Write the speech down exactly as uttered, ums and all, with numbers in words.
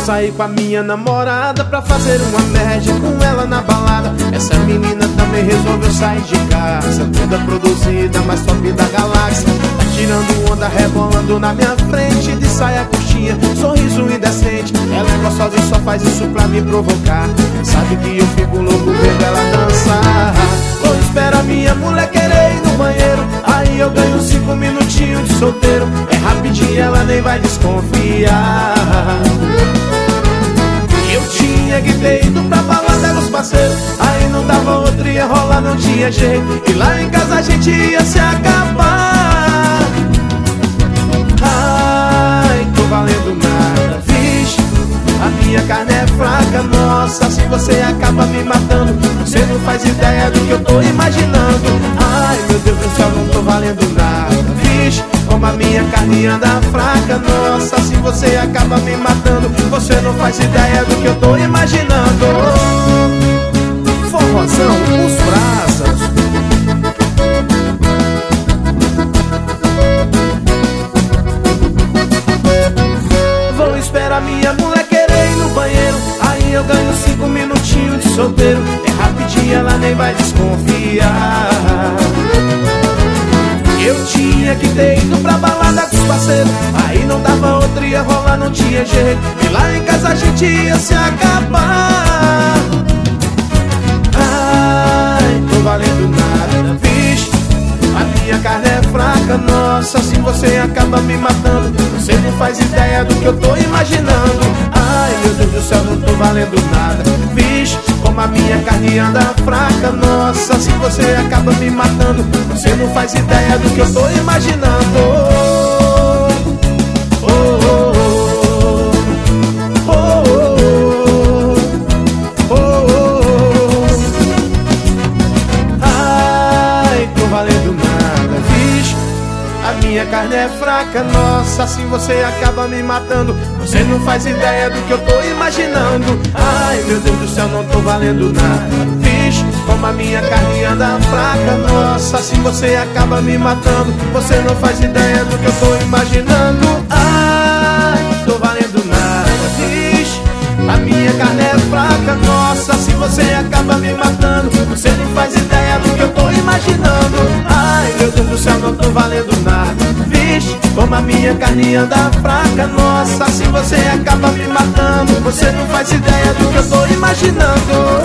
saí com a minha namorada pra fazer uma média com ela na balada. Essa menina também resolveu sair de casa, toda produzida, mais top da galáxia. Tá tirando onda, rebolando na minha frente, de saia curtinha, sorriso indecente. Ela é gostosa e só faz isso pra me provocar. Sabe que eu fico louco vendo ela dançar. Vou esperar minha mulher querer ir no banheiro, aí eu ganho cinco minutinhos de solteiro. É rapidinho, ela nem vai desconfiar. Eu tinha que ter ido pra balada com os parceiros, aí não dava outra, ia rolar, não tinha jeito. E lá em casa a gente ia se acabar. Ai, tô valendo nada, vixe, a minha carne é fraca, nossa, se você acaba me matando, você não faz ideia do que eu tô imaginando. Ai, meu Deus do céu, não tô valendo nada, vixe, como a minha carne anda fraca, nossa, se você acaba me matando, você não faz ideia do que eu tô imaginando. Forrozão, os brasas. Vou esperar minha mulher querer ir no banheiro, aí eu ganho cinco minutinhos de solteiro. É rapidinho, ela nem vai desconfiar. Eu tinha que ter ido pra balada com os parceiros, aí não dava outra, ia rolar, não tinha jeito. E lá em casa a gente ia se acabar. Ai, tô valendo nada, vixe, a minha carne é fraca, nossa, se você acaba me matando, você não faz ideia do que eu tô imaginando. Ai, meu Deus do céu, não tô valendo nada, vixe, como a minha carne anda fraca, nossa, se você acaba me matando, você não faz ideia do que eu tô imaginando. Oh, oh, oh, oh, oh, oh, oh. Ai, tô valendo nada, vixe, a minha carne é fraca, nossa, assim você acaba me matando, você não faz ideia do que eu tô imaginando. Ai, meu Deus do céu, não tô valendo nada, vixe, como a minha carne anda fraca, nossa, assim você acaba me matando, você não faz ideia do que eu tô imaginando. Ai, tô valendo nada, vixe, a minha carne é fraca, nossa, se você acaba me matando, você não faz ideia do que eu tô imaginando. Ai, meu Deus do céu, não tô valendo nada, vixe, como a minha carne anda fraca, nossa, se você acaba me matando, você não faz ideia do que eu tô imaginando.